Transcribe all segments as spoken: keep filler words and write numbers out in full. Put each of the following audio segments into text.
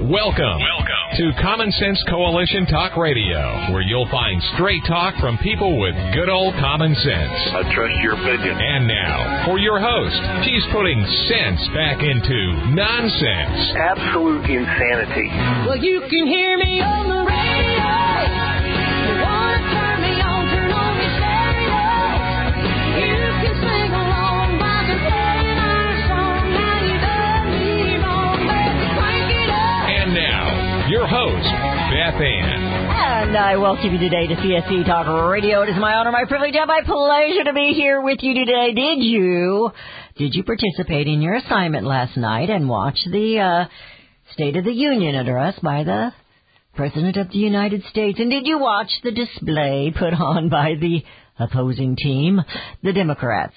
Welcome, Welcome to Common Sense Coalition Talk Radio, where you'll find straight talk from people with good old common sense. I trust your opinion. And now, for your host, she's putting sense back into nonsense. Absolute insanity. Well, you can hear me on the radio. You want to turn me on, turn on your stereo. You can sing along by the playing our song. Now you done me wrong, baby, crank it up. And now, your host, Beth Ann. And I welcome you today to C S C Talk Radio. It is my honor, my privilege, and my pleasure to be here with you today. Did you, did you participate in your assignment last night and watch the uh, State of the Union address by the President of the United States? And did you watch the display put on by the opposing team, the Democrats?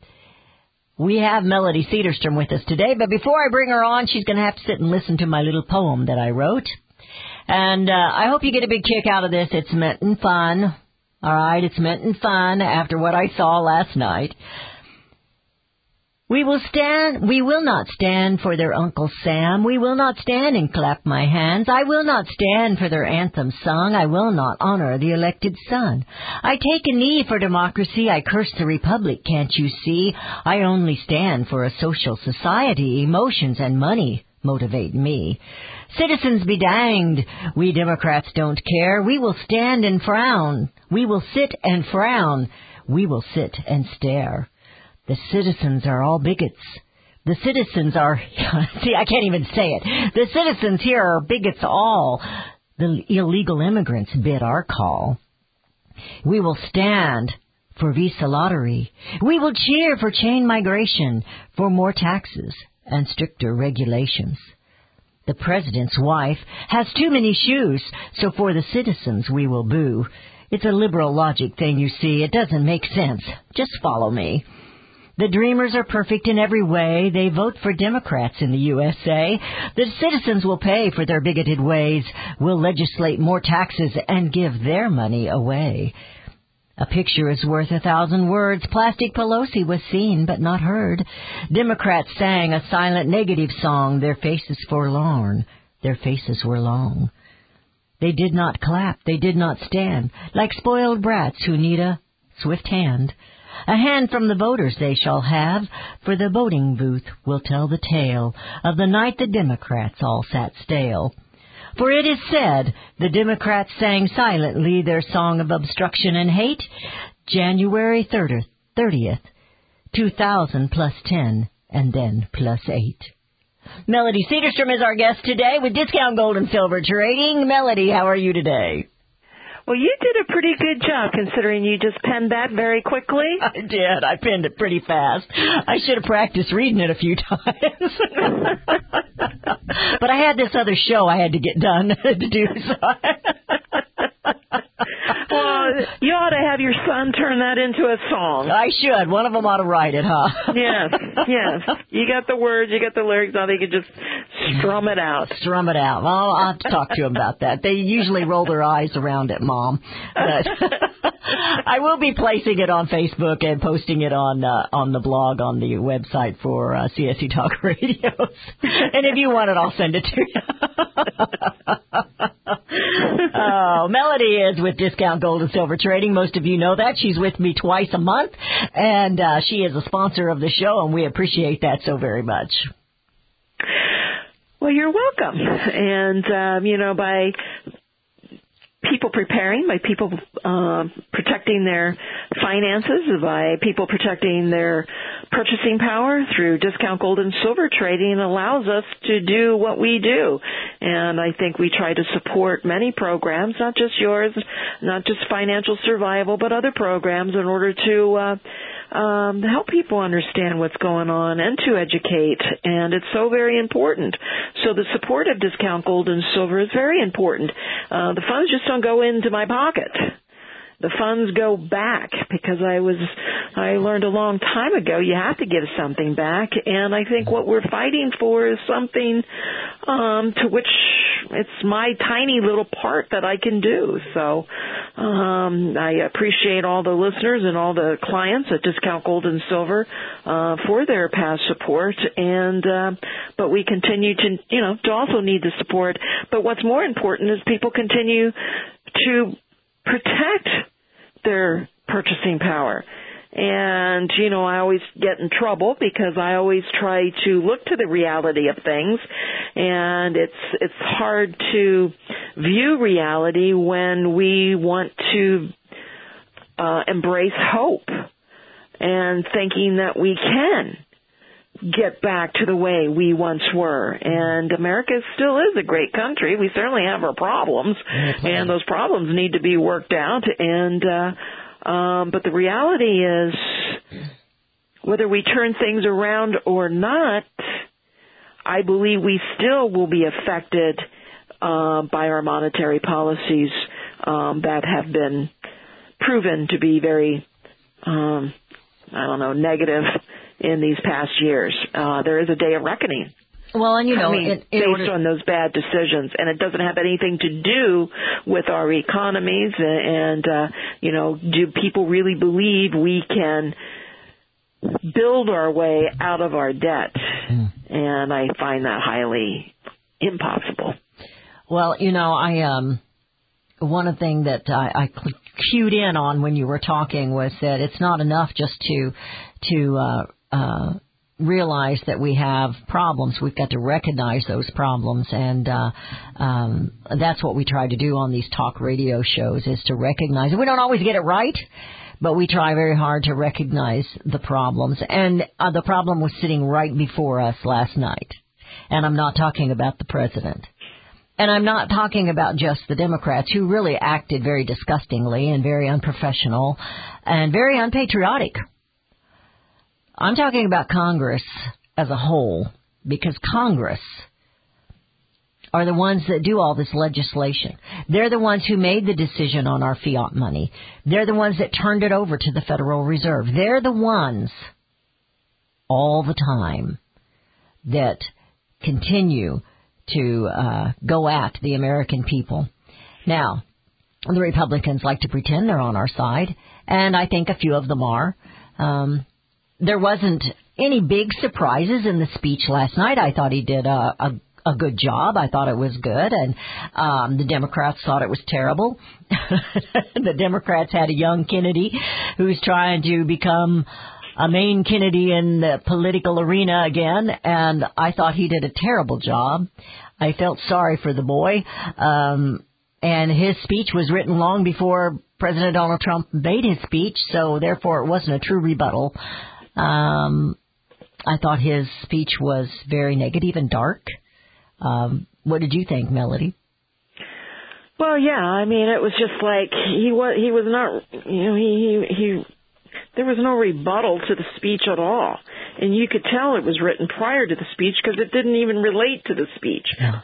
We have Melody Cedarstrom with us today, but before I bring her on, she's going to have to sit and listen to my little poem that I wrote. And uh, I hope you get a big kick out of this. It's meant in fun. All right, it's meant in fun after what I saw last night. We will stand, we will not stand for their Uncle Sam. We will not stand and clap my hands. I will not stand for their anthem sung. I will not honor the elected son. I take a knee for democracy. I curse the republic, can't you see? I only stand for a social society. Emotions and money motivate me. Citizens be danged. We Democrats don't care. We will stand and frown. We will sit and frown. We will sit and stare. The citizens are all bigots. The citizens are, see, I can't even say it. The citizens here are bigots all. The illegal immigrants bid our call. We will stand for visa lottery. We will cheer for chain migration, for more taxes and stricter regulations. The president's wife has too many shoes, so for the citizens we will boo. It's a liberal logic thing, you see. It doesn't make sense. Just follow me. The dreamers are perfect in every way. They vote for Democrats in the U S A. The citizens will pay for their bigoted ways, will legislate more taxes and give their money away. A picture is worth a thousand words. Plastic Pelosi was seen but not heard. Democrats sang a silent negative song. Their faces forlorn. Their faces were long. They did not clap. They did not stand like spoiled brats who need a swift hand. A hand from the voters they shall have, for the voting booth will tell the tale of the night the Democrats all sat stale. For it is said the Democrats sang silently their song of obstruction and hate, January thirtieth, two thousand plus ten, and then plus eight. Melody Cedarstrom is our guest today with Discount Gold and Silver Trading. Melody, how are you today? Well, you did a pretty good job considering you just penned that very quickly. I did. I penned it pretty fast. I should have practiced reading it a few times. But I had this other show I had to get done to do. So. Well, you ought to have your son turn that into a song. I should. One of them ought to write it, huh? Yes, yes. You got the words, you got the lyrics, now they could just strum it out. Strum it out. Well, I'll have to talk to them about that. They usually roll their eyes around it, Mom. But I will be placing it on Facebook and posting it on uh, on the blog on the website for uh, C S C Talk Radios. And if you want it, I'll send it to you. Oh, Melody is with Discount Gold and Silver Trading. Most of you know that. She's with me twice a month, and uh, she is a sponsor of the show, and we appreciate that so very much. Well, you're welcome. And, um, you know, by people preparing, by people uh, protecting their finances, by people protecting their purchasing power through Discount Gold and Silver Trading allows us to do what we do. And I think we try to support many programs, not just yours, not just Financial Survival, but other programs in order to uh, um, help people understand what's going on and to educate. And it's so very important. So the support of Discount Gold and Silver is very important. Uh, the funds just don't go into my pocket. The funds go back because I was, I learned a long time ago you have to give something back, and I think what we're fighting for is something um, to which it's my tiny little part that I can do. So um, I appreciate all the listeners and all the clients at Discount Gold and Silver uh, for their past support. And uh, but we continue to, you know, to also need the support. But what's more important is people continue to protect their purchasing power. And, you know, I always get in trouble because I always try to look to the reality of things. And it's, it's hard to view reality when we want to uh, embrace hope and thinking that we can get back to the way we once were. And America still is a great country. We certainly have our problems, and those problems need to be worked out. And, uh, Um, but the reality is, whether we turn things around or not, I believe we still will be affected uh, by our monetary policies um, that have been proven to be very, um, I don't know, negative in these past years. Uh, there is a day of reckoning. Well, and you know, I mean, in, in based order- on those bad decisions, and it doesn't have anything to do with our economies. And uh, you know, do people really believe we can build our way out of our debt? Mm. And I find that highly impossible. Well, you know, I um, one thing that I, I cued in on when you were talking was that it's not enough just to to uh, uh, realize that we have problems. We've got to recognize those problems, and uh, um, that's what we try to do on these talk radio shows, is to recognize it. We don't always get it right, but we try very hard to recognize the problems. And uh, the problem was sitting right before us last night. And I'm not talking about the president. And I'm not talking about just the Democrats, who really acted very disgustingly and very unprofessional and very unpatriotic. I'm talking about Congress as a whole, because Congress are the ones that do all this legislation. They're the ones who made the decision on our fiat money. They're the ones that turned it over to the Federal Reserve. They're the ones all the time that continue to uh, go at the American people. Now, the Republicans like to pretend they're on our side, and I think a few of them are. Um, there wasn't any big surprises in the speech last night. I thought he did a, a a good job. I thought it was good, and um, the Democrats thought it was terrible. The Democrats had a young Kennedy who's trying to become a main Kennedy in the political arena again, and I thought he did a terrible job. I felt sorry for the boy, um, and his speech was written long before President Donald Trump made his speech, so therefore it wasn't a true rebuttal. Um, I thought his speech was very negative and dark. Um, what did you think, Melody? Well, yeah, I mean, it was just like he was, he was not, you know, he, he, he, there was no rebuttal to the speech at all. And you could tell it was written prior to the speech because it didn't even relate to the speech. Yeah.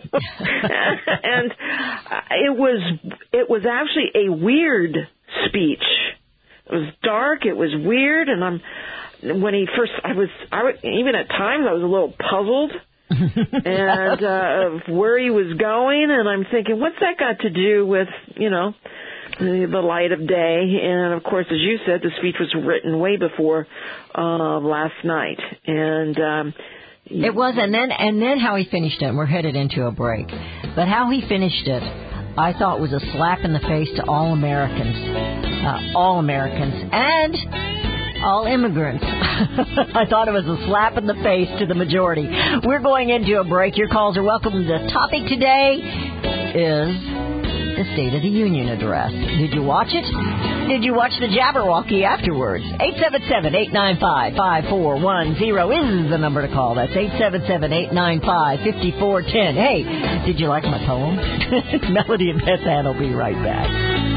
And it was, it was actually a weird speech. It was dark, it was weird, and I'm, when he first, I was, I was, even at times I was a little puzzled. and uh, of where he was going, and I'm thinking, what's that got to do with, you know, the, the light of day? And of course, as you said, the speech was written way before uh, last night, and um, it was. And then, and then how he finished it. And we're headed into a break, but how he finished it, I thought was a slap in the face to all Americans, uh, all Americans, and all immigrants. I thought it was a slap in the face to the majority. We're going into a break. Your calls are welcome. The topic today is the State of the Union address. Did you watch it? Did you watch the Jabberwocky afterwards? eight seven seven, eight nine five, five four one zero is the number to call. That's eight seven seven, eight nine five, five four one zero. Hey, did you like my poem? Melody and Beth Ann will be right back.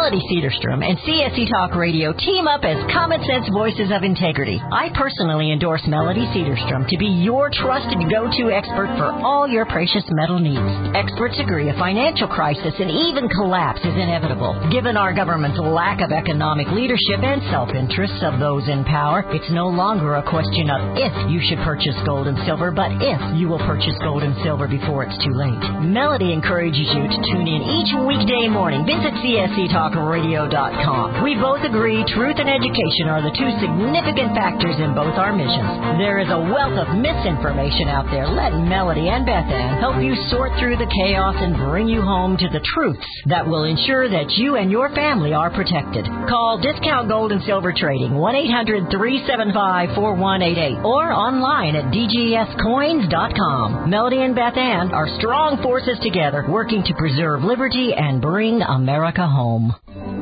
Melody Cedarstrom and C S E Talk Radio team up as Common Sense Voices of Integrity. I personally endorse Melody Cedarstrom to be your trusted go-to expert for all your precious metal needs. Experts agree a financial crisis and even collapse is inevitable. Given our government's lack of economic leadership and self-interest of those in power, it's no longer a question of if you should purchase gold and silver, but if you will purchase gold and silver before it's too late. Melody encourages you to tune in each weekday morning. Visit C S E talk radio dot com. We both agree truth and education are the two significant factors in both our missions. There is a wealth of misinformation out there. Let Melody and Beth Ann help you sort through the chaos and bring you home to the truths that will ensure that you and your family are protected. Call Discount Gold and Silver Trading, one eight hundred three seven five four one eight eight, or online at d g s coins dot com. Melody and Beth Ann are strong forces together, working to preserve liberty and bring America home.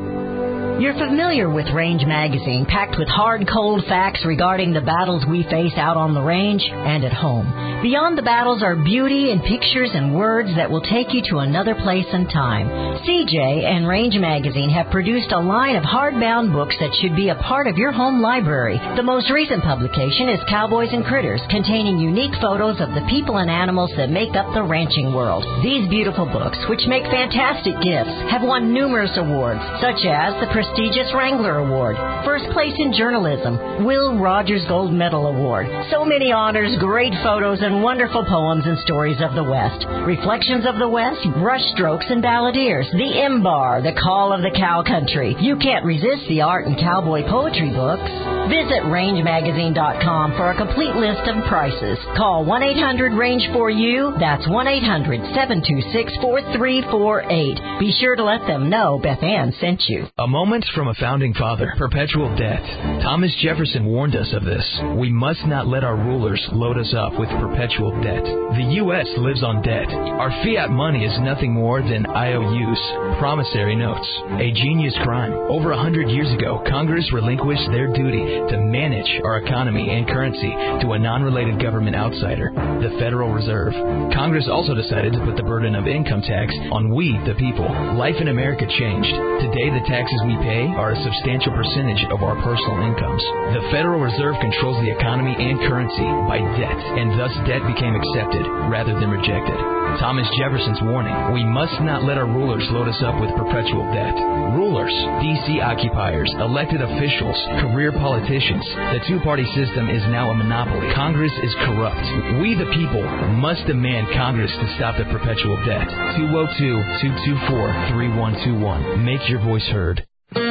You're familiar with Range Magazine, packed with hard, cold facts regarding the battles we face out on the range and at home. Beyond the battles are beauty and pictures and words that will take you to another place and time. C J and Range Magazine have produced a line of hardbound books that should be a part of your home library. The most recent publication is Cowboys and Critters, containing unique photos of the people and animals that make up the ranching world. These beautiful books, which make fantastic gifts, have won numerous awards, such as the prestigious Wrangler Award, First Place in Journalism, Will Rogers Gold Medal Award. So many honors, great photos, and wonderful poems and stories of the West. Reflections of the West, Brushstrokes and Balladeers, The M-Bar, The Call of the Cow Country. You can't resist the art and cowboy poetry books. Visit range magazine dot com for a complete list of prices. Call one eight hundred range four U. That's one eight hundred seven two six four three four eight. Be sure to let them know Beth Ann sent you. A moment from a founding father, perpetual debt. Thomas Jefferson warned us of this. We must not let our rulers load us up with perpetual debt. The U S lives on debt. Our fiat money is nothing more than I O Us, promissory notes, a genius crime. Over a hundred years ago, Congress relinquished their duty to manage our economy and currency to a non-related government outsider, the Federal Reserve. Congress also decided to put the burden of income tax on we, the people. Life in America changed. Today, the taxes we pay are a substantial percentage of our personal incomes. The Federal Reserve controls the economy and currency by debt, and thus debt became accepted rather than rejected. Thomas Jefferson's warning, we must not let our rulers load us up with perpetual debt. Rulers, D C occupiers, elected officials, career politicians. The two-party system is now a monopoly. Congress is corrupt. We, the people, must demand Congress to stop the perpetual debt. two oh two, two two four, three one two one. Make your voice heard.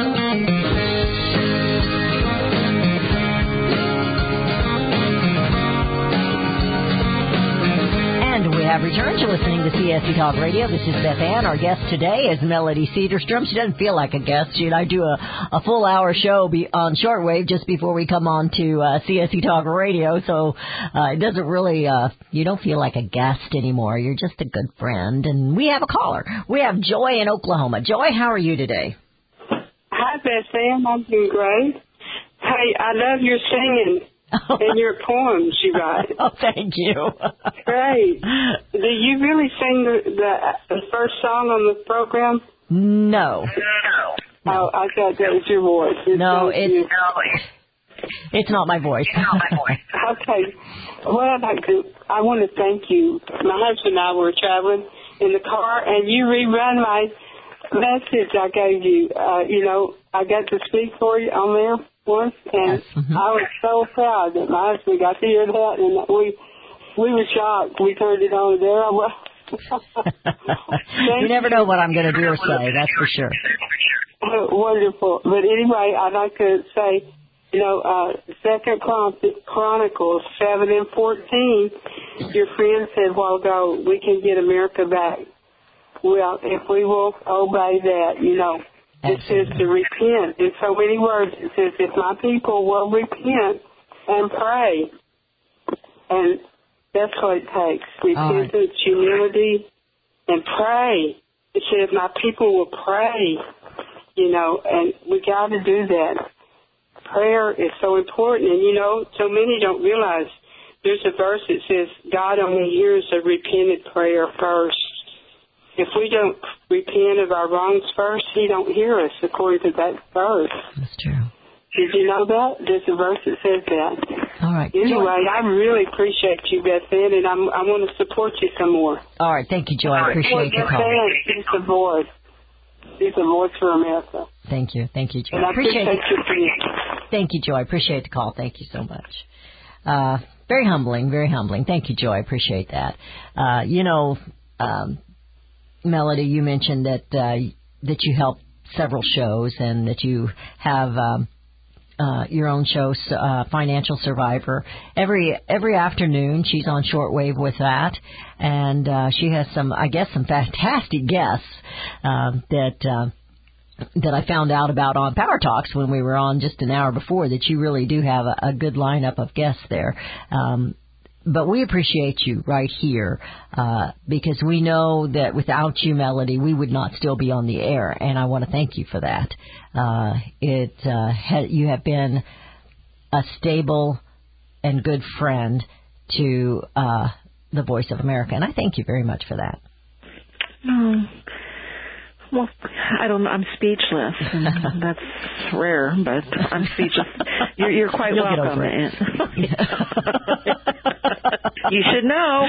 Have returned to listening to C S E Talk Radio. This is Beth Ann. Our guest today is Melody Cedarstrom. She doesn't feel like a guest. She and I do a, a full hour show be, on shortwave just before we come on to uh, C S E Talk Radio. So uh, it doesn't really, uh, you don't feel like a guest anymore. You're just a good friend. And we have a caller. We have Joy in Oklahoma. Joy, how are you today? Hi, Beth Ann. I'm doing great. Hey, I love your singing. And your poems you write. Oh, thank you. Great. Do you really sing the, the, the first song on the program? No. No. Oh, I thought that was your voice. It's no, it's, you. it's not my voice. It's not my voice. Okay. Well, I'd like to, I want to thank you. My husband and I were traveling in the car, and you rerun my message I gave you. Uh, you know, I got to speak for you on there once, and yes. mm-hmm. I was so proud that my husband got to hear that, and that we we were shocked. We turned it on there. You never know what I'm going to do or say, that's for sure. Wonderful. But anyway, I'd like to say, you know, uh, Second Chronicles seven and fourteen, your friend said a while ago, we can get America back. Well, if we will obey that, you know. It says to repent. In so many words, it says, if my people will repent and pray. And that's what it takes. Repentance, right. Humility, and pray. It says, my people will pray. You know, and we got to do that. Prayer is so important. And, you know, so many don't realize there's a verse that says, God only hears a repentant prayer first. if we don't repent of our wrongs first, he don't hear us, according to that verse. That's true. Did you know that? There's a verse that says that. All right. Anyway, I really appreciate you, Beth Ann, and I'm, I want to support you some more. All right. Thank you, Joy. I appreciate your call. She's the voice. She's the voice for America. Thank you. Thank you, Joy. And I appreciate appreciate it. you for you. Thank you, Joy. I appreciate the call. Thank you so much. Uh, very humbling, very humbling. Thank you, Joy. I appreciate that. Uh, you know, um, Melody, you mentioned that uh, that you help several shows and that you have um, uh, your own show, uh, Financial Survivor. Every every afternoon, she's on shortwave with that, and uh, she has some, I guess, some fantastic guests uh, that. Uh, that I found out about on Power Talks when we were on just an hour before, that you really do have a, a good lineup of guests there. Um, but we appreciate you right here uh, because we know that without you, Melody, we would not still be on the air, and I want to thank you for that. Uh, it uh, ha- you have been a stable and good friend to uh, the Voice of America, and I thank you very much for that. Oh. Well, I don't know. I'm speechless. That's rare, but I'm speechless. You're, you're quite You'll welcome. And you should know.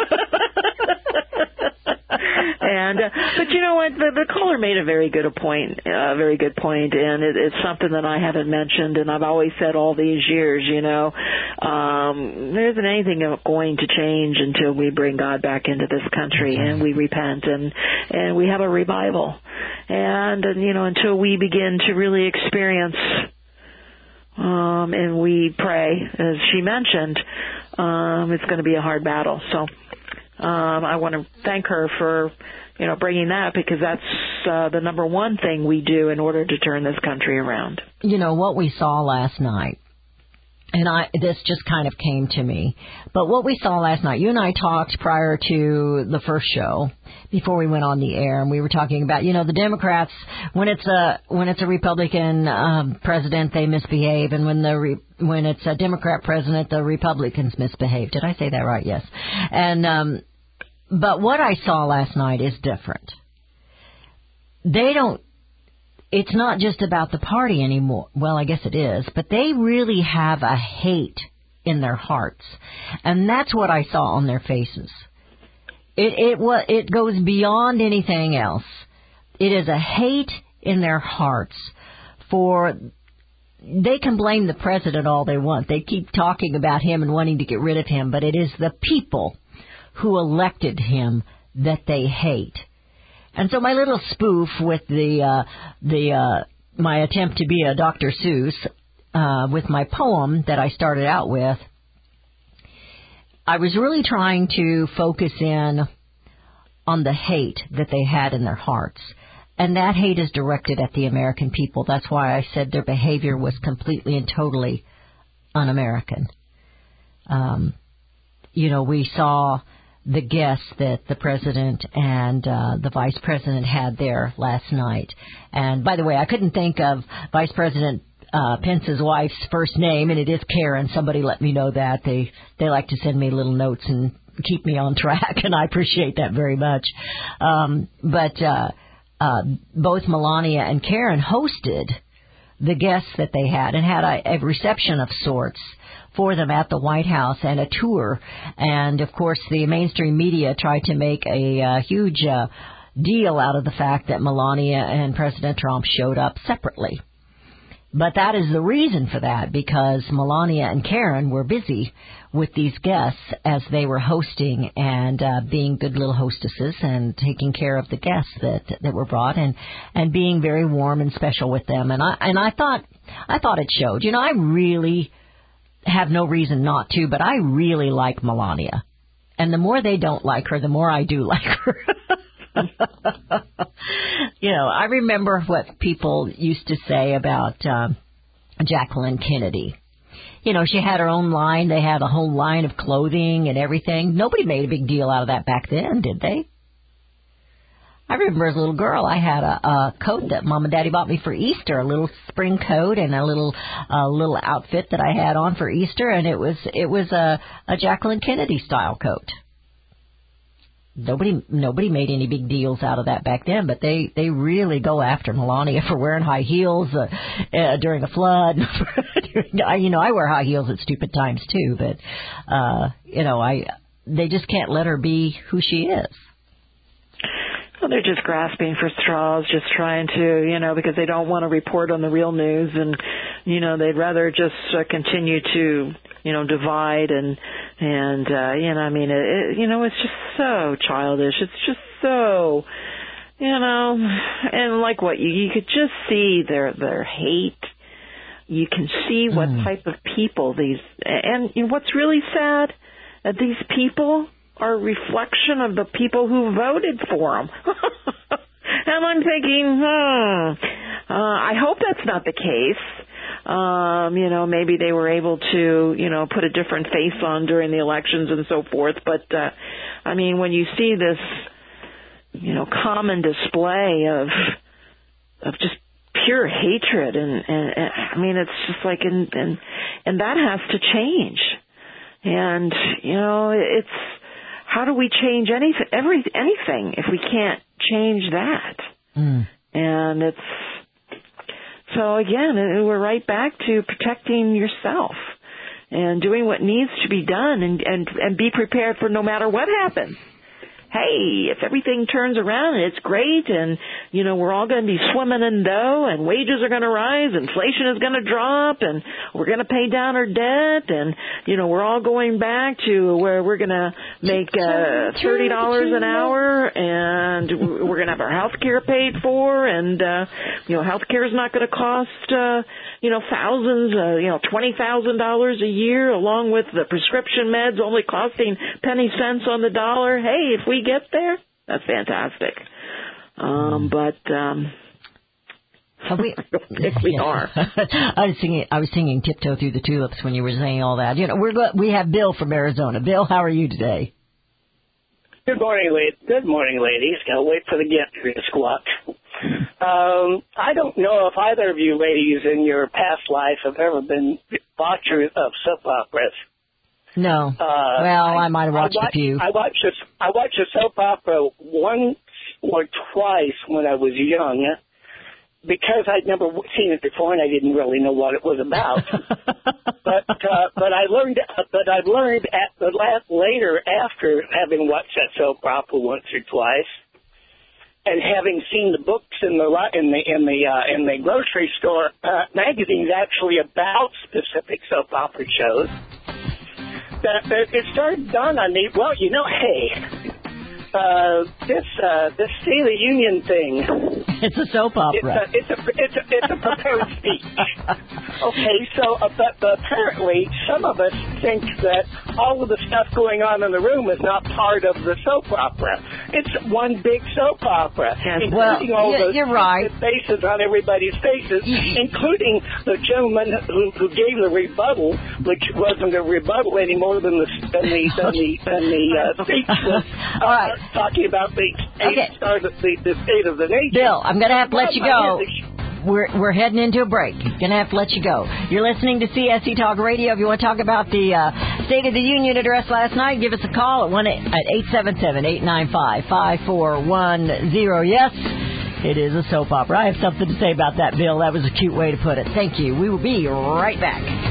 And uh, but you know what? The, the caller made a very good point. A uh, very good point, and it, it's something that I haven't mentioned, and I've always said all these years. You know, um, there isn't anything going to change until we bring God back into this country and we repent and and we have a revival, and, and you know, until we begin to really experience. Um, and we pray, as she mentioned, um, it's going to be a hard battle. So um, I want to thank her for, you know, bringing that, because that's uh, the number one thing we do in order to turn this country around. You know, what we saw last night, and I this just kind of came to me, but what we saw last night, you and I talked prior to the first show, before we went on the air, and we were talking about, you know, the Democrats, when it's a when it's a Republican um, president, they misbehave, and when the re, when it's a Democrat president, the Republicans misbehave. Did I say that right? Yes. And um, but what I saw last night is different. They don't. It's not just about the party anymore. Well, I guess it is, but they really have a hate in their hearts, and that's what I saw on their faces. It it what it goes beyond anything else. It is a hate in their hearts for. They can blame the president all they want. They keep talking about him and wanting to get rid of him, but it is the people who elected him that they hate. And so my little spoof with the uh, the uh, my attempt to be a Doctor Seuss uh, with my poem that I started out with, I was really trying to focus in on the hate that they had in their hearts. And that hate is directed at the American people. That's why I said their behavior was completely and totally un-American. Um, you know, we saw the guests that the president and uh, the vice president had there last night. And by the way, I couldn't think of Vice President uh, Pence's wife's first name, and it is Karen. Somebody let me know that. They they like to send me little notes and keep me on track, and I appreciate that very much. Um, but uh, uh, both Melania and Karen hosted the guests that they had and had a, a reception of sorts for them at the White House and a tour. And, of course, the mainstream media tried to make a uh, huge uh, deal out of the fact that Melania and President Trump showed up separately. But that is the reason for that, because Melania and Karen were busy with these guests as they were hosting and uh, being good little hostesses and taking care of the guests that that were brought and and being very warm and special with them. And I and I thought I thought it showed. You know, I really have no reason not to, but I really like Melania. And the more they don't like her, the more I do like her. You know, I remember what people used to say about um, Jacqueline Kennedy. You know, she had her own line. They had a whole line of clothing and everything. Nobody made a big deal out of that back then, did they? I remember as a little girl, I had a, a coat that Mom and Daddy bought me for Easter, a little spring coat and a little uh, little outfit that I had on for Easter, and it was it was a, a Jacqueline Kennedy style coat. nobody nobody made any big deals out of that back then, but they, they really go after Melania for wearing high heels uh, uh, during a flood. You know, I wear high heels at stupid times too, but uh, you know, I they just can't let her be who she is. Well, they're just grasping for straws, just trying to, you know, because they don't want to report on the real news, and you know, they'd rather just uh, continue to, you know, divide and and uh, you know, I mean, it, it, you know, it's just so childish. It's just so, you know, and like what you you could just see their their hate. You can see what mm. type of people these, and you know, what's really sad, that these people are a reflection of the people who voted for them. And I'm thinking, hmm, uh, I hope that's not the case. Um, you know, maybe they were able to, you know, put a different face on during the elections and so forth. But, uh, I mean, when you see this, you know, common display of, of just pure hatred, and, and, and I mean, it's just like, and, and, and that has to change. And, you know, it's, how do we change anything, every, anything if we can't change that? Mm. And it's, so again, we're right back to protecting yourself and doing what needs to be done, and, and, and be prepared for no matter what happens. Hey, if everything turns around and it's great, and, you know, we're all going to be swimming in dough, and wages are going to rise, inflation is going to drop, and we're going to pay down our debt, and, you know, we're all going back to where we're going to make uh, thirty dollars an hour, and we're going to have our health care paid for, and, uh, you know, health care is not going to cost, uh, you know, thousands, uh, you know, twenty thousand dollars a year, along with the prescription meds only costing penny cents on the dollar. Hey, if we get there, that's fantastic. Um, but um, we, I don't think we yeah. are. I was singing. I was singing "Tiptoe Through the Tulips" when you were saying all that. You know, we're we have Bill from Arizona. Bill, how are you today? Good morning, ladies. Good morning, ladies. Gotta wait for the gantry to squawk. Um, I don't know if either of you ladies in your past life have ever been watchers of soap operas. No. Uh, well, I, I might have watched I watch, a few. I watched a, I watched a soap opera once or twice when I was young, because I'd never seen it before and I didn't really know what it was about. but uh, but I learned but I've learned at the last, later after having watched that soap opera once or twice, and having seen the books in the in the in the uh, in the grocery store uh, magazines actually about specific soap opera shows, that, that it started dawn on me. Well, you know, hey, uh, this uh, this State of the Union thing. It's a soap opera. It's a it's a it's a, it's a prepared speech. Okay, so uh, but, but apparently some of us think that all of the stuff going on in the room is not part of the soap opera. It's one big soap opera, yes, including well, all you're, the you're right. faces on everybody's faces, including the gentleman who, who gave the rebuttal, which wasn't a rebuttal any more than the than the than the, than the uh, speech was uh, all right. talking about the state, okay. uh, the, the state of the nation. Bill, I'm going to have to let you go. We're we're heading into a break. Gonna have to let you go. You're listening to C S C Talk Radio. If you want to talk about the uh, State of the Union address last night, give us a call at one at eight seven seven eight nine five five four one zero. Yes, it is a soap opera. I have something to say about that, Bill. That was a cute way to put it. Thank you. We will be right back.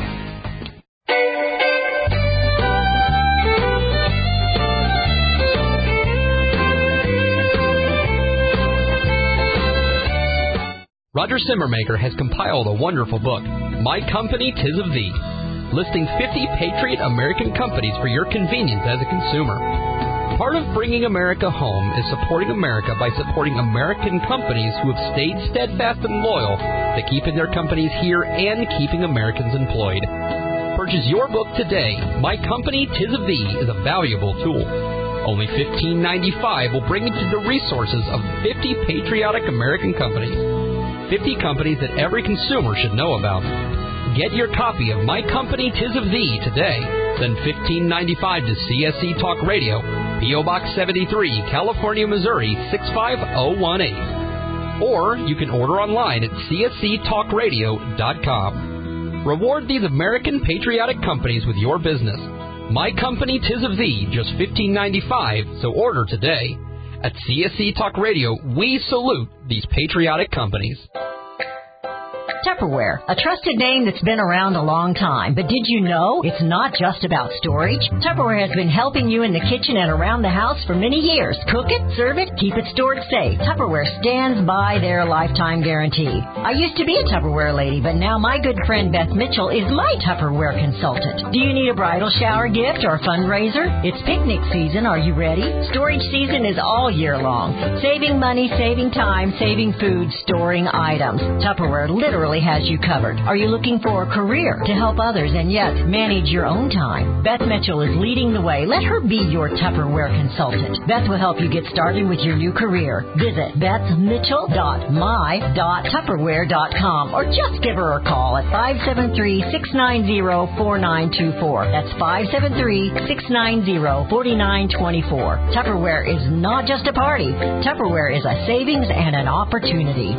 Roger Simmermaker has compiled a wonderful book, My Company, 'Tis of Thee, listing fifty patriot American companies for your convenience as a consumer. Part of bringing America home is supporting America by supporting American companies who have stayed steadfast and loyal to keeping their companies here and keeping Americans employed. Purchase your book today. My Company, 'Tis of Thee is a valuable tool. Only fifteen ninety-five will bring you to the resources of fifty patriotic American companies. fifty companies that every consumer should know about. Get your copy of My Company, 'Tis of Thee today. Send fifteen ninety-five to C S C Talk Radio, P O Box seventy-three, California, Missouri, six five zero one eight. Or you can order online at C S C talk radio dot com. Reward these American patriotic companies with your business. My company, 'Tis of Thee, just fifteen ninety-five, so order today. At C S C Talk Radio, we salute these patriotic companies. Tupperware, a trusted name that's been around a long time. But did you know it's not just about storage? Tupperware has been helping you in the kitchen and around the house for many years. Cook it, serve it, keep it stored safe. Tupperware stands by their lifetime guarantee. I used to be a Tupperware lady, but now my good friend Beth Mitchell is my Tupperware consultant. Do you need a bridal shower gift or a fundraiser? It's picnic season. Are you ready? Storage season is all year long. Saving money, saving time, saving food, storing items. Tupperware literally has you covered. Are you looking for a career to help others and yet manage your own time? Beth Mitchell is leading the way. Let her be your Tupperware consultant. Beth will help you get started with your new career. Visit beth mitchell dot my dot tupperware dot com or just give her a call at five seven three, six nine zero, four nine two four. That's five seven three, six nine zero, four nine two four. Tupperware is not just a party. Tupperware is a savings and an opportunity.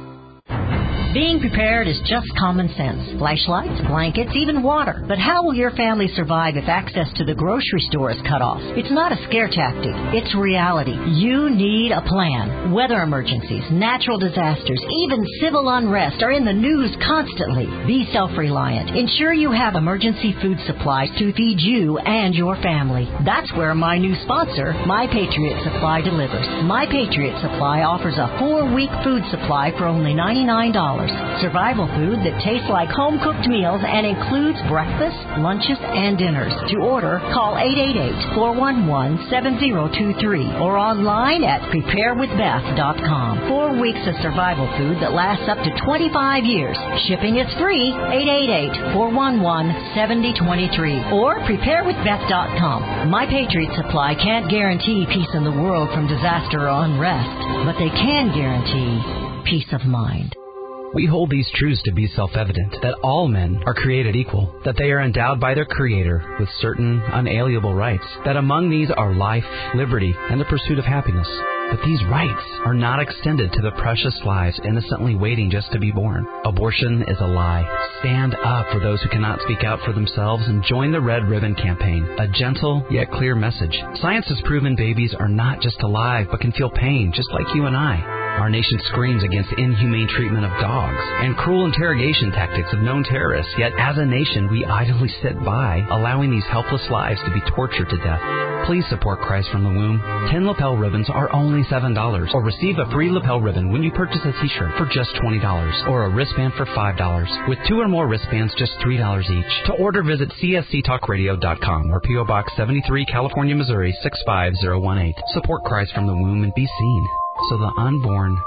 Being prepared is just common sense. Flashlights, blankets, even water. But how will your family survive if access to the grocery store is cut off? It's not a scare tactic. It's reality. You need a plan. Weather emergencies, natural disasters, even civil unrest are in the news constantly. Be self-reliant. Ensure you have emergency food supplies to feed you and your family. That's where my new sponsor, My Patriot Supply, delivers. My Patriot Supply offers a four-week food supply for only ninety-nine dollars. Survival food that tastes like home-cooked meals and includes breakfast, lunches, and dinners. To order, call eight eight eight, four one one, seven zero two three or online at prepare with beth dot com. Four weeks of survival food that lasts up to twenty-five years. Shipping is free. eight eight eight, four one one, seven zero two three or prepare with beth dot com. My Patriot Supply can't guarantee peace in the world from disaster or unrest, but they can guarantee peace of mind. We hold these truths to be self-evident, that all men are created equal, that they are endowed by their Creator with certain unalienable rights, that among these are life, liberty, and the pursuit of happiness. But these rights are not extended to the precious lives innocently waiting just to be born. Abortion is a lie. Stand up for those who cannot speak out for themselves and join the Red Ribbon Campaign, a gentle yet clear message. Science has proven babies are not just alive, but can feel pain just like you and I. Our nation screams against inhumane treatment of dogs and cruel interrogation tactics of known terrorists, yet as a nation we idly sit by, allowing these helpless lives to be tortured to death. Please support Christ from the Womb. Ten lapel ribbons are only seven dollars, or receive a free lapel ribbon when you purchase a t-shirt for just twenty dollars, or a wristband for five dollars. With two or more wristbands, just three dollars each. To order, visit c s c talk radio dot com or P O Box seventy-three, California, Missouri, six five zero one eight. Support Christ from the Womb and be seen, so the unborn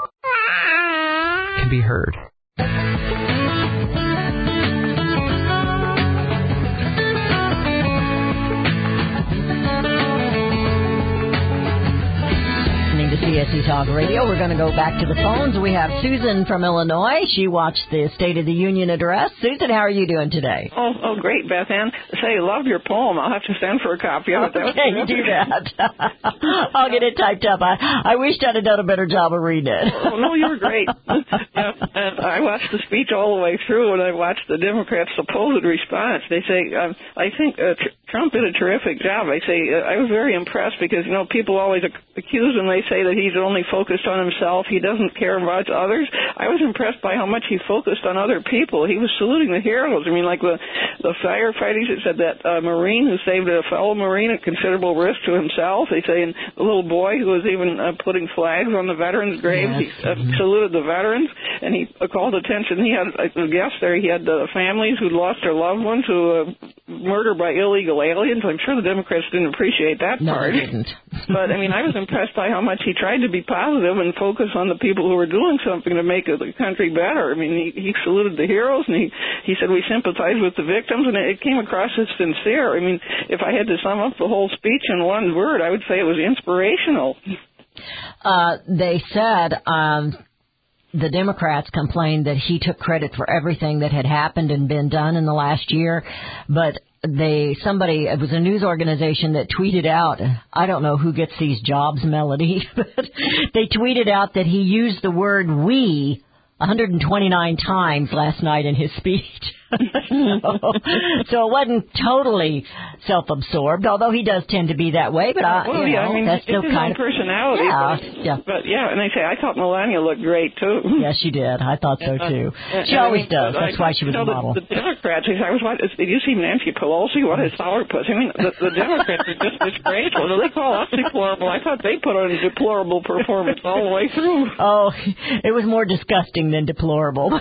can be heard. C S C Talk Radio. We're going to go back to the phones. We have Susan from Illinois. She watched the State of the Union address. Susan, how are you doing today? Oh, oh, great, Beth Ann. Say, love your poem. I'll have to send for a copy of it. Okay, you do that. I'll get it typed up. I, I wished I'd have done a better job of reading it. Oh, no, you were great. Yeah, and I watched the speech all the way through, and I watched the Democrats' supposed response. They say, um, I think uh, tr- Trump did a terrific job. I say, uh, I was very impressed because, you know, people always ac- accuse him. They say that he's only focused on himself. He doesn't care about others. I was impressed by how much he focused on other people. He was saluting the heroes. I mean, like the, the firefighters, it said that uh, Marine who saved a fellow Marine at considerable risk to himself. They say, and the little boy who was even uh, putting flags on the veterans' graves, yes. he uh, saluted the veterans, and he uh, called attention. He had, I guess there, he had uh, families who lost their loved ones who uh, murdered by illegal aliens. I'm sure the Democrats didn't appreciate that no, part. No, they didn't. But, I mean, I was impressed by how much he tried to be positive and focus on the people who were doing something to make the country better. I mean, he, he saluted the heroes, and he, he said we sympathize with the victims, and it, it came across as sincere. I mean, if I had to sum up the whole speech in one word, I would say it was inspirational. Uh, they said um, the Democrats complained that he took credit for everything that had happened and been done in the last year, but they somebody it was a news organization that tweeted out, I don't know who gets these jobs, Melody, but they tweeted out that he used the word we one hundred twenty-nine times last night in his speech. so, so it wasn't totally self-absorbed, although he does tend to be that way. But I, well, you yeah, know, I mean, that's it's still his kind own of personality. Yeah, but, yeah. But yeah, and I say I thought Melania looked great too. Yes, she did. I thought so too. Uh, She I always mean, does. I, That's why she was you know, a model. The, the Democrats. I was watching. Did you see Nancy Pelosi? What a sourpuss! I mean, the, the Democrats are just disgraceful. They call us deplorable. I thought they put on a deplorable performance all the way through. Oh, it was more disgusting than deplorable.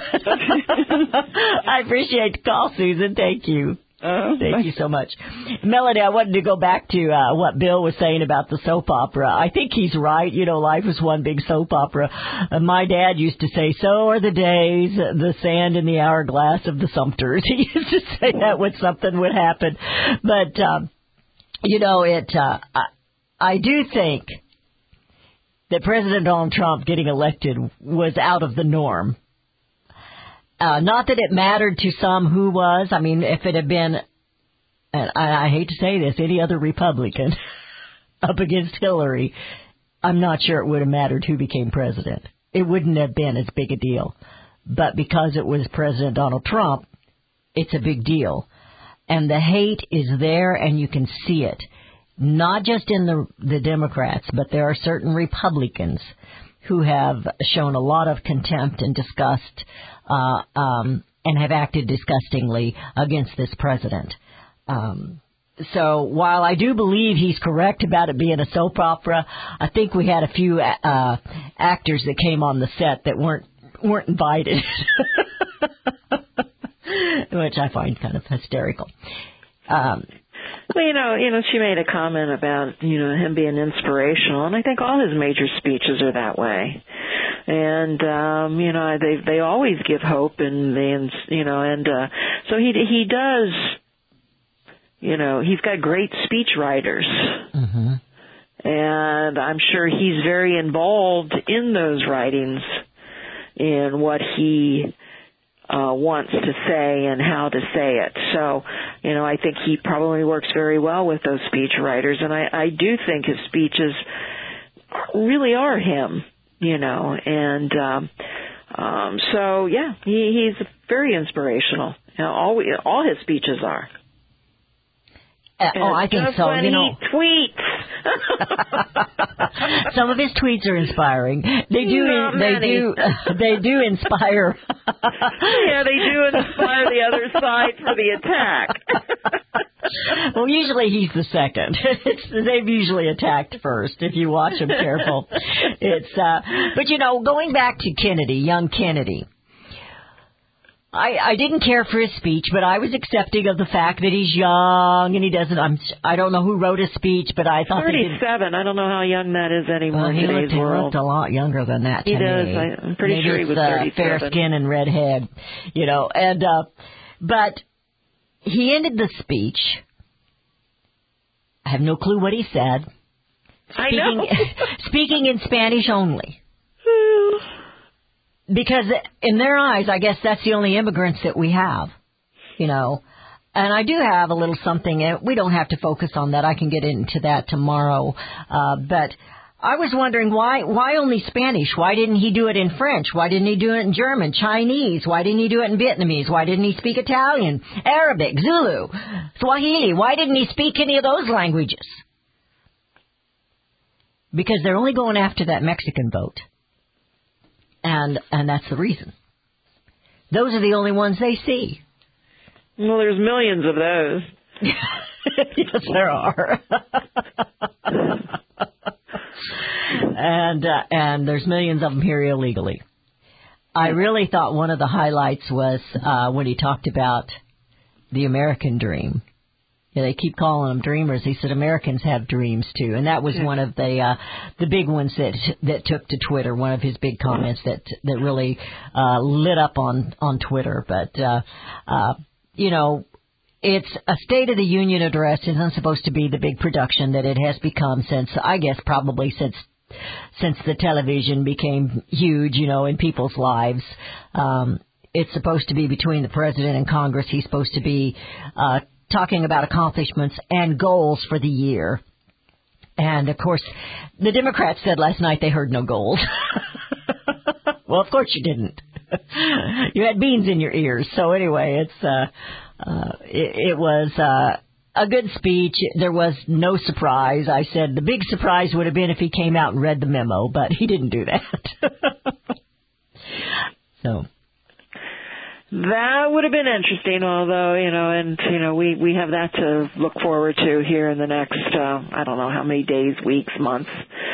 I appreciate the call, Susan. Thank you. Uh, Thank you so much. Melody, I wanted to go back to uh, what Bill was saying about the soap opera. I think he's right. You know, life was one big soap opera. Uh, my dad used to say, so are the days, the sand in the hourglass of the Sumters. He used to say that when something would happen. But, um, you know, it. Uh, I, I do think that President Donald Trump getting elected was out of the norm. Uh, not that it mattered to some who was. I mean, if it had been, and I, I hate to say this, any other Republican up against Hillary, I'm not sure it would have mattered who became president. It wouldn't have been as big a deal. But because it was President Donald Trump, it's a big deal. And the hate is there, and you can see it. Not just in the, the Democrats, but there are certain Republicans who have shown a lot of contempt and disgust uh, um, and have acted disgustingly against this president. Um, so while I do believe he's correct about it being a soap opera, I think we had a few uh, actors that came on the set that weren't weren't invited, which I find kind of hysterical. Um, Well, you know, you know, she made a comment about, you know, him being inspirational, and I think all his major speeches are that way. And um, you know, they they always give hope, and they, you know, and uh, so he he does, you know, he's got great speech writers, mm-hmm. and I'm sure he's very involved in those writings, in what he Uh, wants to say and how to say it. So, you know, I think he probably works very well with those speech writers, and I, I do think his speeches really are him, you know, and um, um, so, yeah, he, he's very inspirational. You know, all, we, all his speeches are. Uh, oh, I think just so. when You know, he tweets. some of his tweets are inspiring. They do. Not they many. do. They do inspire. Yeah, they do inspire the other side for the attack. Well, usually he's the second. It's, they've usually attacked first. If you watch them careful, it's. Uh, but you know, going back to Kennedy, young Kennedy. I, I didn't care for his speech, but I was accepting of the fact that he's young and he doesn't. I'm. I don't know who wrote his speech, but I thought thirty-seven. I don't know how young that is anymore well, he in today's looked, world. He looked a lot younger than that. He to does. me. I, I'm pretty Maybe sure he it's, was uh, thirty-seven. fair skin and red head, you know. And uh, but he ended the speech. I have no clue what he said. I Speaking, know. speaking in Spanish only. Because in their eyes, I guess that's the only immigrants that we have, you know. And I do have a little something. And we don't have to focus on that. I can get into that tomorrow. Uh, but I was wondering why why only Spanish? Why didn't he do it in French? Why didn't he do it in German, Chinese? Why didn't he do it in Vietnamese? Why didn't he speak Italian, Arabic, Zulu, Swahili? Why didn't he speak any of those languages? Because they're only going after that Mexican vote. And and that's the reason. Those are the only ones they see. Well, there's millions of those. Yes, there are. and uh, and there's millions of them here illegally. I really thought one of the highlights was uh, when he talked about the American dream. Yeah, they keep calling them dreamers. He said Americans have dreams too, and that was one of the uh, the big ones that that took to Twitter. One of his big comments that that really uh, lit up on on Twitter. But uh, uh, you know, it's a State of the Union address. It isn't supposed to be the big production that it has become since, I guess, probably since since the television became huge. You know, in people's lives. Um, it's supposed to be between the president and Congress. He's supposed to be uh, talking about accomplishments and goals for the year. And, of course, the Democrats said last night they heard no goals. Well, of course you didn't. You had beans in your ears. So anyway, it's uh, uh, it, it was uh, a good speech. There was no surprise. I said the big surprise would have been if he came out and read the memo, but he didn't do that. So. That would have been interesting, although, you know, and, you know, we, we have that to look forward to here in the next, uh, I don't know how many days, weeks, months,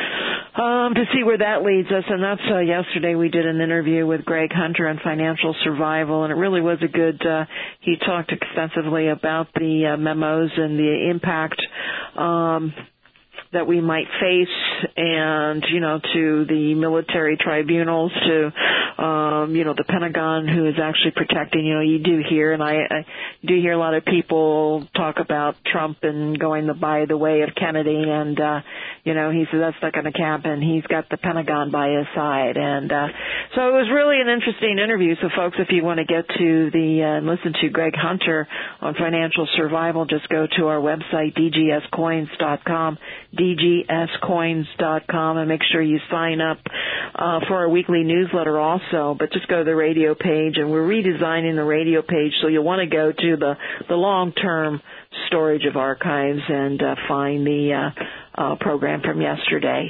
um, to see where that leads us. And that's, uh, yesterday we did an interview with Greg Hunter on financial survival, and it really was a good, uh, he talked extensively about the uh, memos and the impact, um, that we might face, and, you know, to the military tribunals, to, um, you know, the Pentagon, who is actually protecting, you know, you do hear, and I, I do hear a lot of people talk about Trump and going the, by the way of Kennedy, and, uh, you know, he said that's not going to happen. He's got the Pentagon by his side. And, uh, so it was really an interesting interview. So folks, if you want to get to the, uh, listen to Greg Hunter on financial survival, just go to our website, d g s coins dot com, d g s coins dot com, and make sure you sign up, uh, for our weekly newsletter also. But just go to the radio page, and we're redesigning the radio page, so you'll want to go to the, the long-term storage of archives and, uh, find the, uh, Uh, program from yesterday.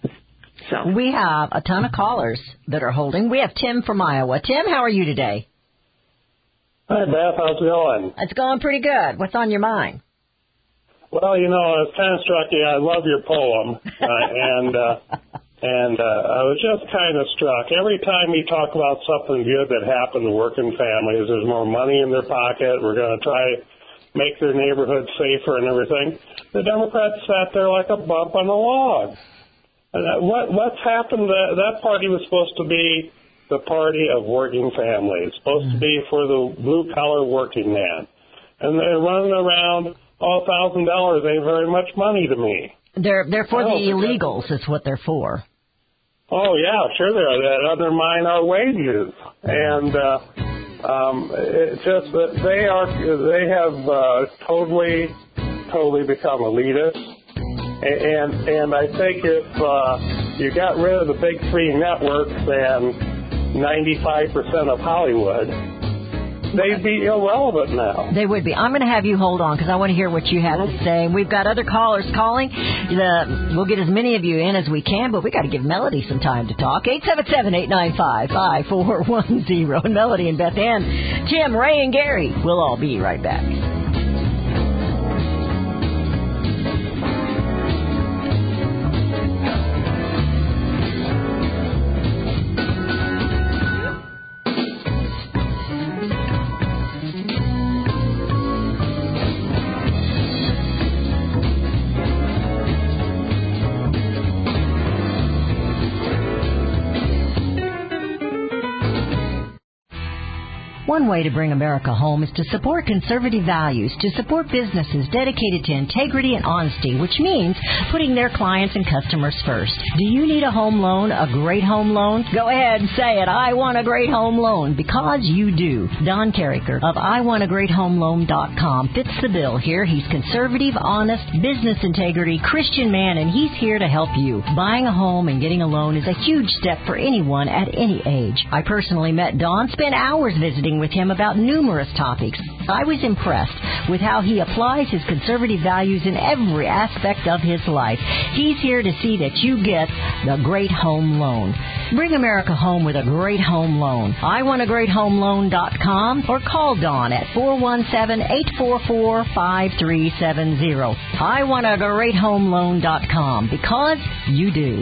So we have a ton of callers that are holding. We have Tim from Iowa. Tim, how are you today? Hi, Beth. How's it going? It's going pretty good. What's on your mind? Well, you know, I was kind of struck. Yeah, I love your poem, uh, and uh, and uh, I was just kind of struck. Every time you talk about something good that happened to working families, there's more money in their pocket. We're going to try make their neighborhood safer and everything. The Democrats sat there like a bump on a log. And what what's happened? That, that party was supposed to be the party of working families, supposed to be for the blue collar working man, and they're running around. Oh, one thousand dollars ain't very much money to me. They're they're for oh, the illegals. Is what they're for. Oh yeah, sure they are. That undermine our wages and. uh Um, it's just that they are, they have uh, totally, totally become elitist, and and I think if uh, you got rid of the big three networks and ninety-five percent of Hollywood, they'd be irrelevant now. They would be. I'm going to have you hold on because I want to hear what you have to say. We've got other callers calling. The, we'll get as many of you in as we can, but we got to give Melody some time to talk. eight seven seven, eight nine five, five four one zero. And Melody and Beth Ann, Tim, Ray, and Gary. We'll all be right back. One way to bring America home is to support conservative values, to support businesses dedicated to integrity and honesty, which means putting their clients and customers first. Do you need a home loan, a great home loan? Go ahead and say it. I want a great home loan, because you do. Don Carricker of I want a great home loan dot com fits the bill here. He's conservative, honest, business integrity, Christian man, and he's here to help you. Buying a home and getting a loan is a huge step for anyone at any age. I personally met Don, spent hours visiting with him about numerous topics. I was impressed with how he applies his conservative values in every aspect of his life. He's here to see that you get the great home loan. Bring America home with a great home loan. I want a great home loan dot com or call Dawn at four one seven, eight four four, five three seven zero. I want a great home loan dot com, because you do.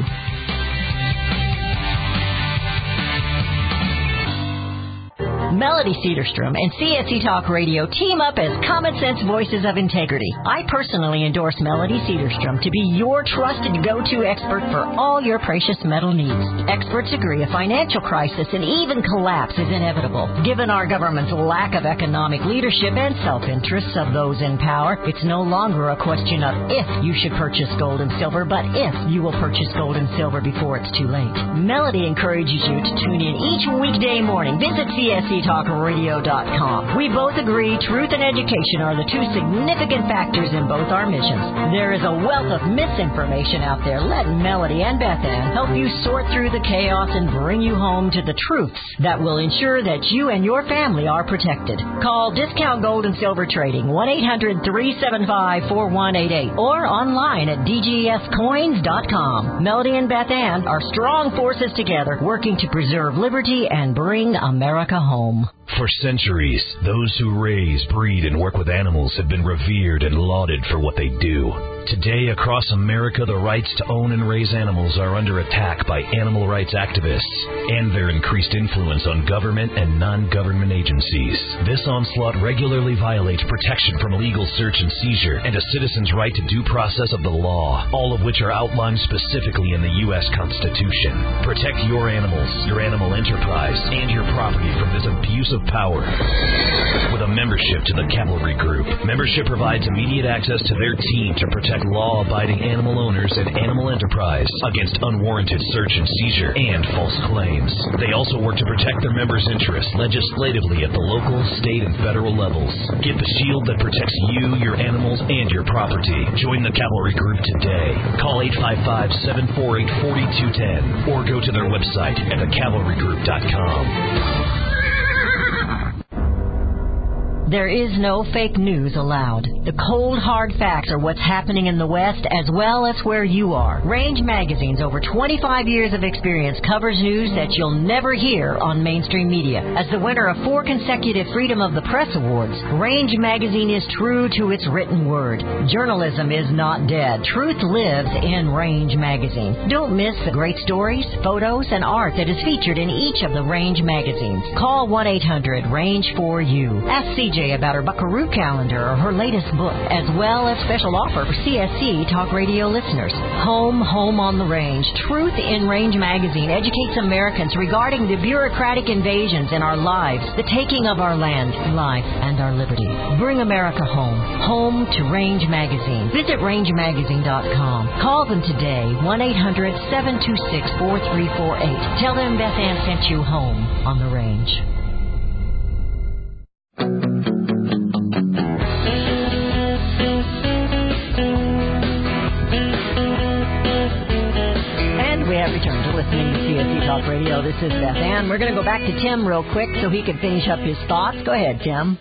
Melody Cedarstrom and C S C Talk Radio team up as Common Sense Voices of Integrity. I personally endorse Melody Cedarstrom to be your trusted go-to expert for all your precious metal needs. Experts agree a financial crisis and even collapse is inevitable. Given our government's lack of economic leadership and self-interests of those in power, it's no longer a question of if you should purchase gold and silver, but if you will purchase gold and silver before it's too late. Melody encourages you to tune in each weekday morning. Visit C S C Talk talk radio dot com. We both agree truth and education are the two significant factors in both our missions. There is a wealth of misinformation out there. Let Melody and Beth Ann help you sort through the chaos and bring you home to the truths that will ensure that you and your family are protected. Call Discount Gold and Silver Trading, one eight hundred three seven five four one eight eight, or online at d g s coins dot com. Melody and Beth Ann are strong forces together, working to preserve liberty and bring America home. For centuries, those who raise, breed, and work with animals have been revered and lauded for what they do. Today, across America, the rights to own and raise animals are under attack by animal rights activists and their increased influence on government and non-government agencies. This onslaught regularly violates protection from illegal search and seizure and a citizen's right to due process of the law, all of which are outlined specifically in the U S Constitution. Protect your animals, your animal enterprise, and your property from this abuse of power. With a membership to the Cavalry Group, membership provides immediate access to their team to protect law-abiding animal owners and animal enterprise against unwarranted search and seizure and false claims. They also work to protect their members' interests legislatively at the local, state, and federal levels. Get the shield that protects you, your animals, and your property. Join the Cavalry Group today. Call eight five five, seven four eight, four two one zero or go to their website at the cavalry group dot com. There is no fake news allowed. The cold, hard facts are what's happening in the West as well as where you are. Range Magazine's over twenty-five years of experience covers news that you'll never hear on mainstream media. As the winner of four consecutive Freedom of the Press Awards, Range Magazine is true to its written word. Journalism is not dead. Truth lives in Range Magazine. Don't miss the great stories, photos, and art that is featured in each of the Range magazines. Call one eight hundred range four U. Ask C J about her Buckaroo calendar or her latest book, as well as special offer for C S C Talk Radio listeners. Home, Home on the Range. Truth in Range Magazine educates Americans regarding the bureaucratic invasions in our lives, the taking of our land, life, and our liberty. Bring America home. Home to Range Magazine. Visit range magazine dot com. Call them today, one eight hundred seven two six four three four eight. Tell them Beth Ann sent you home on the Range. We have returned to listening to C S C Talk Radio. This is Beth Ann. We're going to go back to Tim real quick so he can finish up his thoughts. Go ahead, Tim.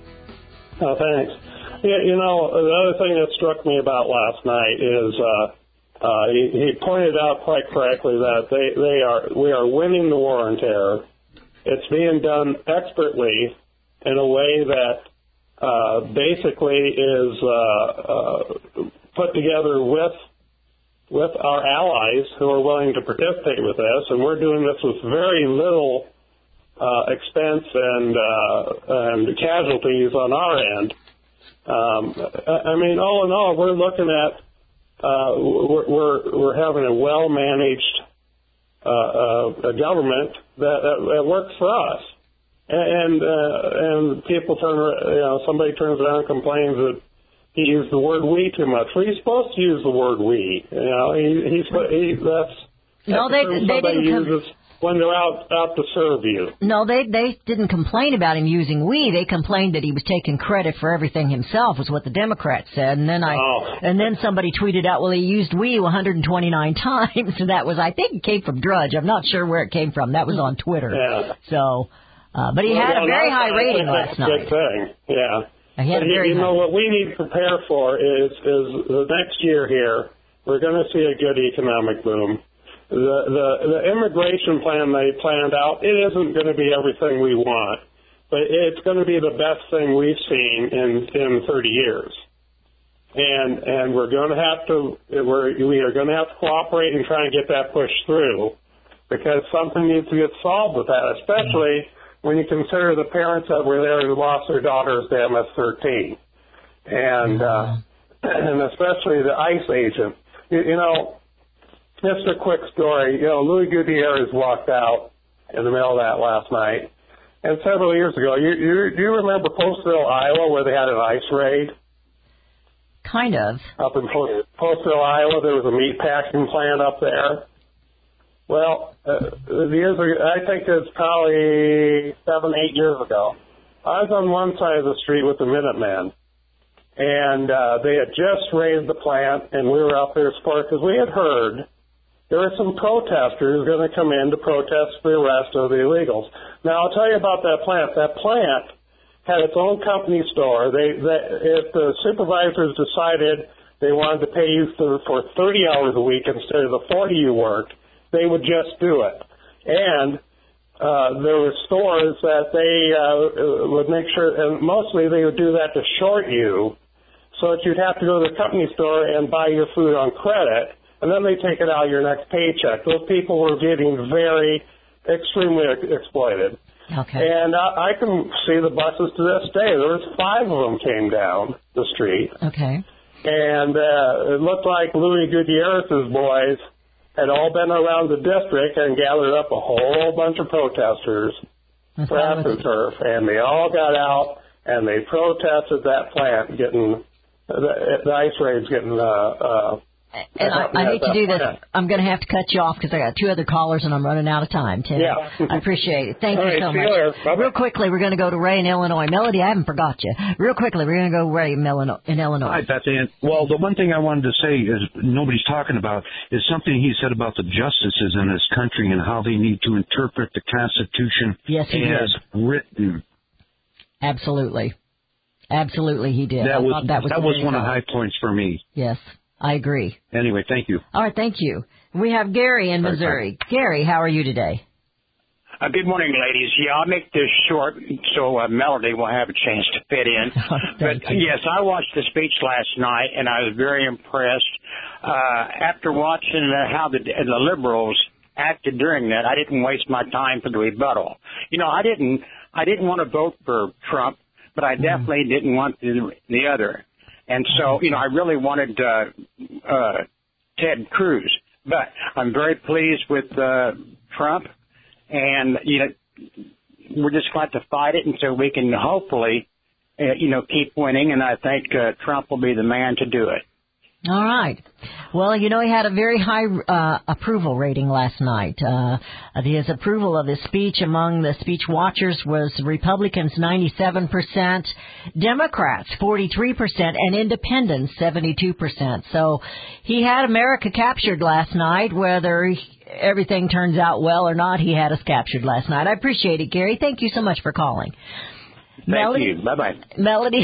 Oh, thanks. Yeah, you know, the other thing that struck me about last night is uh, uh, he, he pointed out quite correctly that they, they are we are winning the war on terror. It's being done expertly in a way that uh, basically is uh, uh, put together with with our allies who are willing to participate with this, and we're doing this with very little uh, expense and uh, and casualties on our end. Um, I mean, all in all, we're looking at uh, we're, we're we're having a well managed uh, uh, a government that, that that works for us, and uh, and people turn you know somebody turns around and complains that he used the word "we" too much. Well, he's supposed to use the word "we." You know, he, he's he, that's no, that's they the term they somebody didn't. uses Com- when they're out out to serve you. No, they they didn't complain about him using "we." They complained that he was taking credit for everything himself, was what the Democrats said. And then I oh. and then somebody tweeted out, "Well, he used 'we' one hundred twenty-nine times." And that was, I think, it came from Drudge. I'm not sure where it came from. That was on Twitter. Yeah. So, uh, but he well, had well, a very no, high I rating think last that's a night. good thing. Yeah. He had But a very you high know what we need to prepare for is is the next year here. We're going to see a good economic boom. The, the the immigration plan they planned out, it isn't going to be everything we want, but it's going to be the best thing we've seen in in thirty years. And and we're going to have to we're we are going to have to cooperate and try and get that pushed through, because something needs to get solved with that, especially when you consider the parents that were there who lost their daughters to M S thirteen, and uh, and especially the ICE agent. You, you know. Just a quick story. You know, Louis Gutierrez walked out in the middle of that last night. And several years ago, you, you, do you remember Postville, Iowa, where they had an ICE raid? Kind of. Up in Post, Postville, Iowa, there was a meat packing plant up there. Well, uh, years ago, I think it's probably seven, eight years ago. I was on one side of the street with the Minutemen, and uh, they had just raised the plant, and we were out there supporting because we had heard there were some protesters going to come in to protest the arrest of the illegals. Now, I'll tell you about that plant. That plant had its own company store. They, they if the supervisors decided they wanted to pay you for, for thirty hours a week instead of the forty you worked, they would just do it. And uh, there were stores that they uh, would make sure, and mostly they would do that to short you, so that you'd have to go to the company store and buy your food on credit, and then they take it out of your next paycheck. Those people were getting very, extremely exploited. Okay. And I, I can see the buses to this day. There was five of them came down the street. Okay. And uh, it looked like Louis Gutierrez's boys had all been around the district and gathered up a whole bunch of protesters for AstroTurf, and they all got out and they protested that plant getting the, the ice raids getting uh, uh, And I, I hate to do this. I'm going to have to cut you off because I got two other callers and I'm running out of time, Tim. Yeah. I appreciate it. Thank All you right, so see you much. later. Bye-bye. Real quickly, we're going to go to Ray in Illinois. Melody, I haven't forgot you. Real quickly, we're going to go to Ray in Illinois. In Illinois. Hi, Beth Ann. Well, the one thing I wanted to say is nobody's talking about is something he said about the justices in this country and how they need to interpret the Constitution Yes, he as did. written. Absolutely. Absolutely, he did. That I was thought that was, that was very one of the solid. high points for me. Yes, I agree. Anyway, thank you. All right, thank you. We have Gary in All right, Missouri. Gary, how are you today? Uh, good morning, ladies. Yeah, I'll make this short so uh, Melody will have a chance to fit in. But you. yes, I watched the speech last night, and I was very impressed. Uh, after watching uh, how the, the liberals acted during that, I didn't waste my time for the rebuttal. You know, I didn't. I didn't want to vote for Trump, but I definitely didn't want the, the other. And so, you know, I really wanted uh, uh, Ted Cruz. But I'm very pleased with uh, Trump, and, you know, we're just glad to fight it until we can hopefully, uh, you know, keep winning, and I think uh, Trump will be the man to do it. All right. Well, you know, he had a very high uh, approval rating last night. Uh, his approval of his speech among the speech watchers was Republicans ninety-seven percent, Democrats forty-three percent, and Independents seventy-two percent. So he had America captured last night. Whether he, everything turns out well or not, he had us captured last night. I appreciate it, Gary. Thank you so much for calling. Thank Melody, you. Bye-bye. Melody,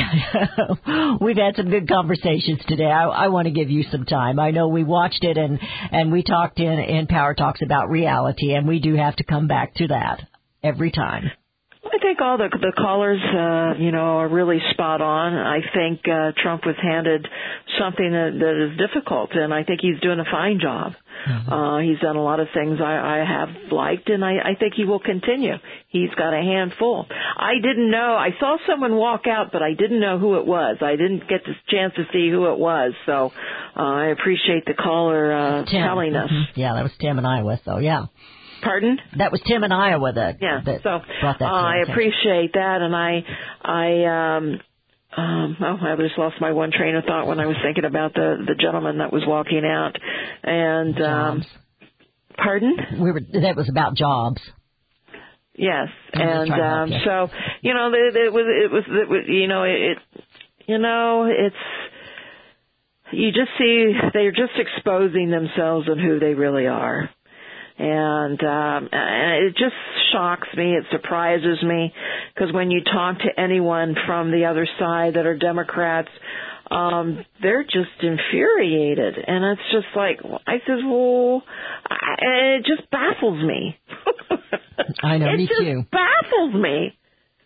we've had some good conversations today. I, I want to give you some time. I know we watched it and, and we talked in, in Power Talks about reality, and we do have to come back to that every time. I think all the the callers, uh, you know, are really spot on. I think uh, Trump was handed something that, that is difficult, and I think he's doing a fine job. Mm-hmm. Uh, he's done a lot of things I, I have liked, and I, I think he will continue. He's got a handful. I didn't know. I saw someone walk out, but I didn't know who it was. I didn't get the chance to see who it was, so uh, I appreciate the caller uh, telling us. Mm-hmm. Yeah, that was Tim in Iowa, so yeah. Pardon? That was Tim in Iowa that, yeah, that so, brought that uh, to I attention. appreciate that, and I, I, um, um, oh, I just lost my one train of thought when I was thinking about the the gentleman that was walking out, and um, pardon? We were that was about jobs. Yes, I'm and um, so you know, it, it was it was it was you know it, you know it's. You just see they're just exposing themselves and who they really are. And, um, and it just shocks me. It surprises me because when you talk to anyone from the other side that are Democrats, um, they're just infuriated. And it's just like, I says, well, I, it just baffles me. I know, it me just too. baffles me.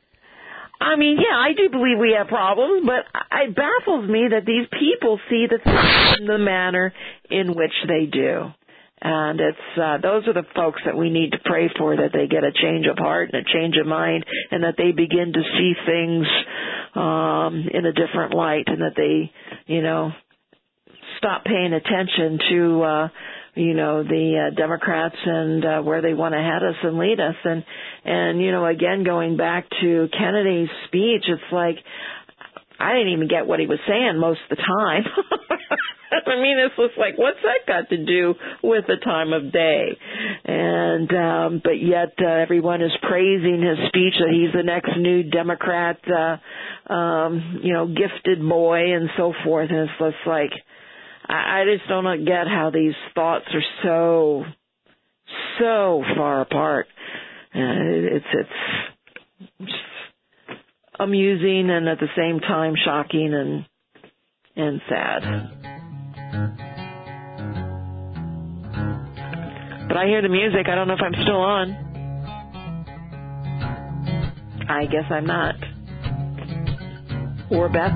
I mean, yeah, I do believe we have problems, but it baffles me that these people see the things in the manner in which they do. And it's uh, those are the folks that we need to pray for, that they get a change of heart and a change of mind, and that they begin to see things um, in a different light, and that they, you know, stop paying attention to, uh, you know, the uh, Democrats and uh, where they want to head us and lead us. And, and, you know, again, going back to Kennedy's speech, it's like, I didn't even get what he was saying most of the time. I mean, it's just like, what's that got to do with the time of day? And um, but yet uh, everyone is praising his speech that he's the next new Democrat, uh, um, you know, gifted boy and so forth. And it's just like, I, I just don't get how these thoughts are so, so far apart. Uh, it's it's amusing and at the same time shocking and and sad. But I hear the music. I don't know if I'm still on. I guess I'm not. Or Beth.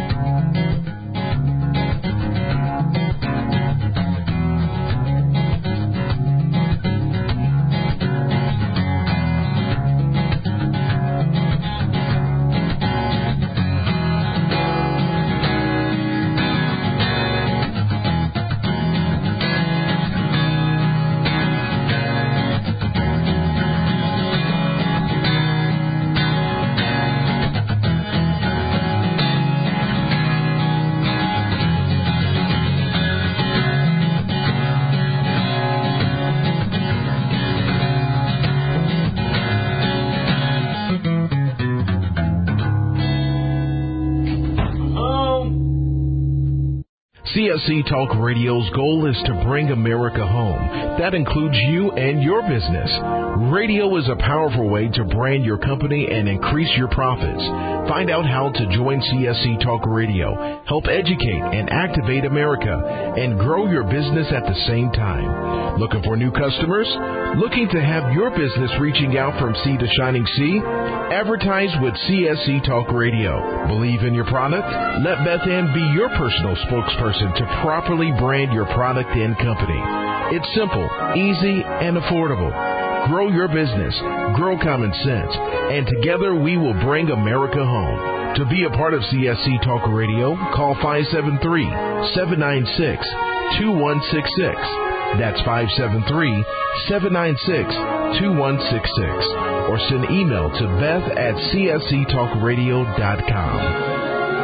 C S C Talk Radio's goal is to bring America home. That includes you and your business. Radio is a powerful way to brand your company and increase your profits. Find out how to join C S C Talk Radio, help educate and activate America, and grow your business at the same time. Looking for new customers? Looking to have your business reaching out from sea to shining sea? Advertise with C S C Talk Radio. Believe in your product? Let Beth Ann be your personal spokesperson to properly brand your product and company. It's simple, easy, and affordable. Grow your business, grow common sense, and together we will bring America home. To be a part of C S C Talk Radio, call five seven three, seven nine six, two one six six. That's five seven three, seven nine six, two one six six. Or send email to beth at c s c talk radio dot com.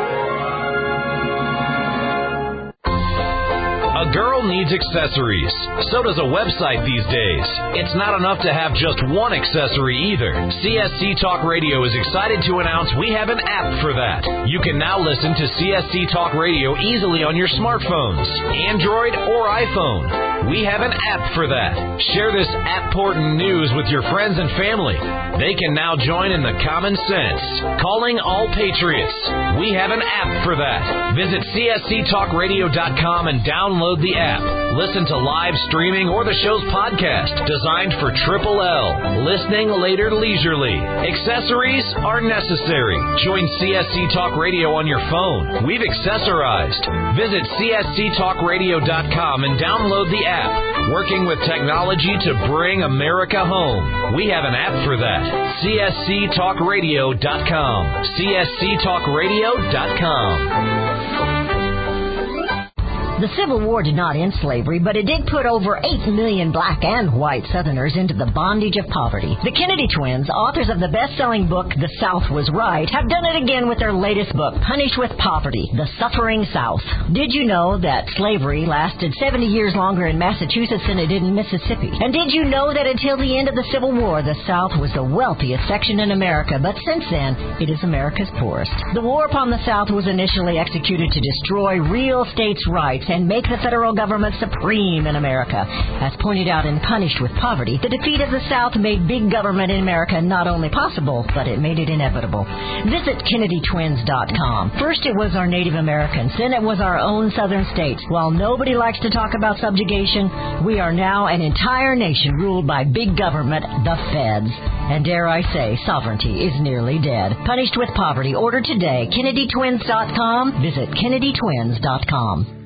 A girl needs accessories. So does a website these days. It's not enough to have just one accessory either. C S C Talk Radio is excited to announce we have an app for that. You can now listen to C S C Talk Radio easily on your smartphones, Android or iPhone. We have an app for that. Share this app-portant news with your friends and family. They can now join in the common sense. Calling all patriots. We have an app for that. Visit c s c talk radio dot com and download the app. Listen to live streaming or the show's podcast, designed for Triple L. Listening later leisurely. Accessories are necessary. Join C S C Talk Radio on your phone. We've accessorized. Visit c s c talk radio dot com and download the app. Working with technology to bring America home. We have an app for that. c s c talk radio dot com. c s c talk radio dot com. The Civil War did not end slavery, but it did put over eight million black and white Southerners into the bondage of poverty. The Kennedy twins, authors of the best-selling book The South Was Right, have done it again with their latest book, Punished with Poverty, The Suffering South. Did you know that slavery lasted seventy years longer in Massachusetts than it did in Mississippi? And did you know that until the end of the Civil War, the South was the wealthiest section in America, but since then, it is America's poorest? The war upon the South was initially executed to destroy real states' rights and make the federal government supreme in America. As pointed out in Punished with Poverty, the defeat of the South made big government in America not only possible, but it made it inevitable. Visit Kennedy Twins dot com. First it was our Native Americans, then it was our own southern states. While nobody likes to talk about subjugation, we are now an entire nation ruled by big government, the feds. And dare I say, sovereignty is nearly dead. Punished with Poverty. Order today. Kennedy Twins dot com. Visit Kennedy Twins dot com.